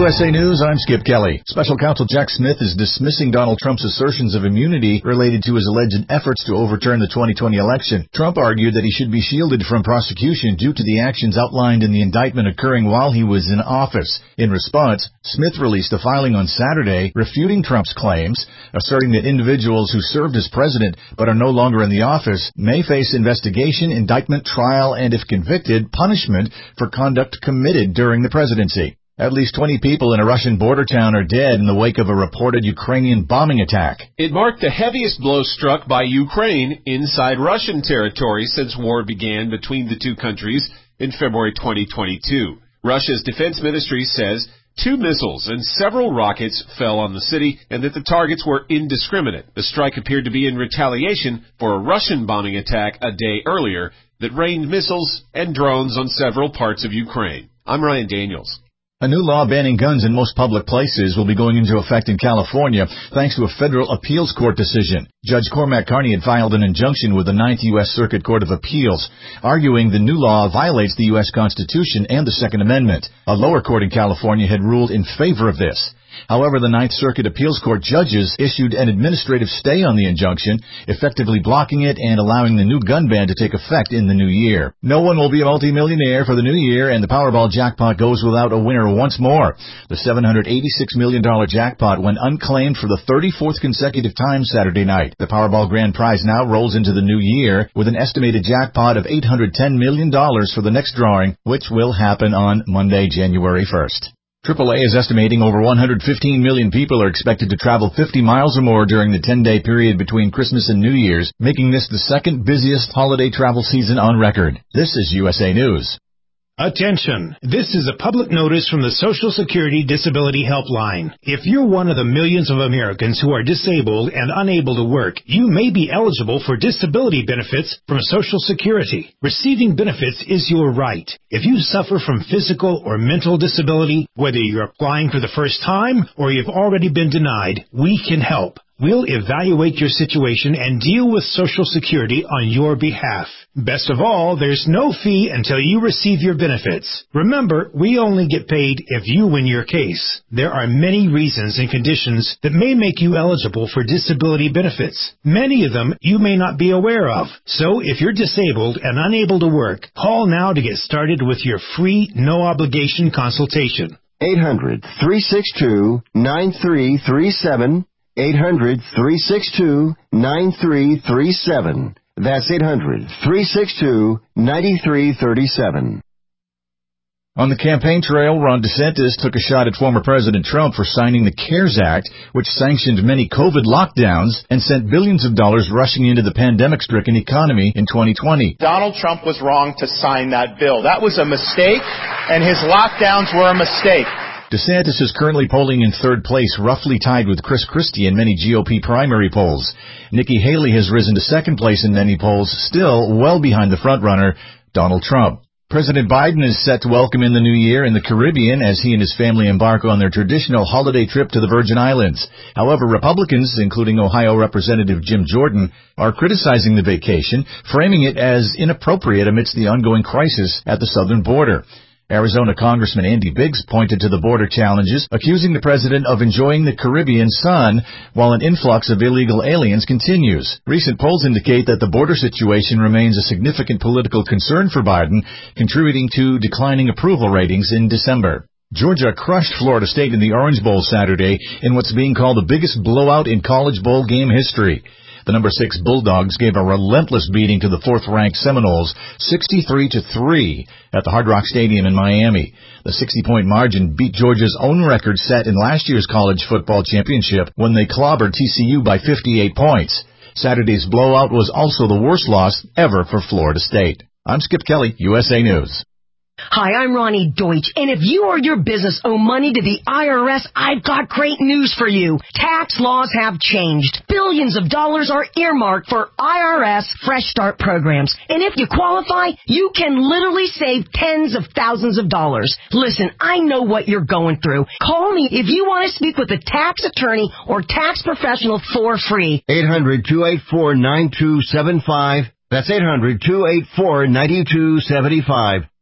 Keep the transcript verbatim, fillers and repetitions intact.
U S A News, I'm Skip Kelly. Special Counsel Jack Smith is dismissing Donald Trump's assertions of immunity related to his alleged efforts to overturn the twenty twenty election. Trump argued that he should be shielded from prosecution due to the actions outlined in the indictment occurring while he was in office. In response, Smith released a filing on Saturday refuting Trump's claims, asserting that individuals who served as president but are no longer in the office may face investigation, indictment, trial, and if convicted, punishment for conduct committed during the presidency. At least twenty people in a Russian border town are dead in the wake of a reported Ukrainian bombing attack. It marked the heaviest blow struck by Ukraine inside Russian territory since war began between the two countries in February twenty twenty-two. Russia's defense ministry says two missiles and several rockets fell on the city and that the targets were indiscriminate. The strike appeared to be in retaliation for a Russian bombing attack a day earlier that rained missiles and drones on several parts of Ukraine. I'm Ryan Daniels. A new law banning guns in most public places will be going into effect in California thanks to a federal appeals court decision. Judge Cormac Carney had filed an injunction with the Ninth U S Circuit Court of Appeals, arguing the new law violates the U S Constitution and the Second Amendment. A lower court in California had ruled in favor of this. However, the Ninth Circuit Appeals Court judges issued an administrative stay on the injunction, effectively blocking it and allowing the new gun ban to take effect in the new year. No one will be a multimillionaire for the new year, and the Powerball jackpot goes without a winner once more. The seven hundred eighty-six million dollars jackpot went unclaimed for the thirty-fourth consecutive time Saturday night. The Powerball grand prize now rolls into the new year with an estimated jackpot of eight hundred ten million dollars for the next drawing, which will happen on Monday, January first. triple A is estimating over one hundred fifteen million people are expected to travel fifty miles or more during the ten-day period between Christmas and New Year's, making this the second busiest holiday travel season on record. This is U S A News. Attention! This is a public notice from the Social Security Disability Helpline. If you're one of the millions of Americans who are disabled and unable to work, you may be eligible for disability benefits from Social Security. Receiving benefits is your right. If you suffer from physical or mental disability, whether you're applying for the first time or you've already been denied, we can help. We'll evaluate your situation and deal with Social Security on your behalf. Best of all, there's no fee until you receive your benefits. Remember, we only get paid if you win your case. There are many reasons and conditions that may make you eligible for disability benefits. Many of them you may not be aware of. So if you're disabled and unable to work, call now to get started with your free, no-obligation consultation. eight hundred, three six two, nine three three seven. eight hundred, three six two, nine three three seven. That's eight hundred, three six two, nine three three seven. On the campaign trail, Ron DeSantis took a shot at former President Trump for signing the CARES Act, which sanctioned many COVID lockdowns and sent billions of dollars rushing into the pandemic-stricken economy in twenty twenty. Donald Trump was wrong to sign that bill. That was a mistake, and his lockdowns were a mistake. DeSantis is currently polling in third place, roughly tied with Chris Christie in many G O P primary polls. Nikki Haley has risen to second place in many polls, still well behind the frontrunner, Donald Trump. President Biden is set to welcome in the new year in the Caribbean as he and his family embark on their traditional holiday trip to the Virgin Islands. However, Republicans, including Ohio Representative Jim Jordan, are criticizing the vacation, framing it as inappropriate amidst the ongoing crisis at the southern border. Arizona Congressman Andy Biggs pointed to the border challenges, accusing the president of enjoying the Caribbean sun while an influx of illegal aliens continues. Recent polls indicate that the border situation remains a significant political concern for Biden, contributing to declining approval ratings in December. Georgia crushed Florida State in the Orange Bowl Saturday in what's being called the biggest blowout in college bowl game history. The number six Bulldogs gave a relentless beating to the fourth-ranked Seminoles, sixty-three to three, at the Hard Rock Stadium in Miami. The sixty-point margin beat Georgia's own record set in last year's college football championship when they clobbered T C U by fifty-eight points. Saturday's blowout was also the worst loss ever for Florida State. I'm Skip Kelly, U S A News. Hi, I'm Ronnie Deutsch, and if you or your business owe money to the I R S, I've got great news for you. Tax laws have changed. Billions of dollars are earmarked for I R S Fresh Start programs, and if you qualify, you can literally save tens of thousands of dollars. Listen, I know what you're going through. Call me if you want to speak with a tax attorney or tax professional for free. eight hundred, two eight four, nine two seven five. That's eight hundred, two eight four, nine two seven five.